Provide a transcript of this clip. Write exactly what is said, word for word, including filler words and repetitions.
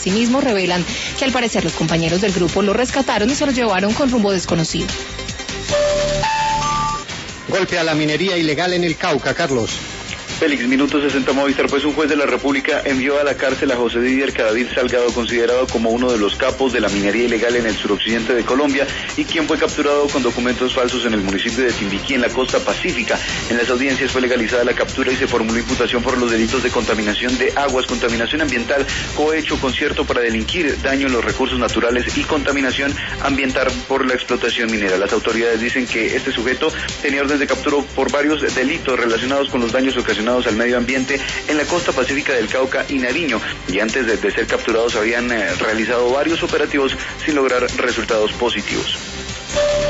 Asimismo, revelan que al parecer los compañeros del grupo lo rescataron y se lo llevaron con rumbo desconocido. Golpe a la minería ilegal en el Cauca, Carlos. Félix, minuto sesenta Movistar, pues un juez de la República envió a la cárcel a José Didier Cadavid Salgado, considerado como uno de los capos de la minería ilegal en el suroccidente de Colombia y quien fue capturado con documentos falsos en el municipio de Timbiquí, en la costa pacífica. En las audiencias fue legalizada la captura y se formuló imputación por los delitos de contaminación de aguas, contaminación ambiental, cohecho, concierto para delinquir, daño en los recursos naturales y contaminación ambiental por la explotación minera. Las autoridades dicen que este sujeto tenía orden de captura por varios delitos relacionados con los daños ocasionados al medio ambiente en la costa pacífica del Cauca y Nariño, y antes de, de ser capturados habían eh, realizado varios operativos sin lograr resultados positivos.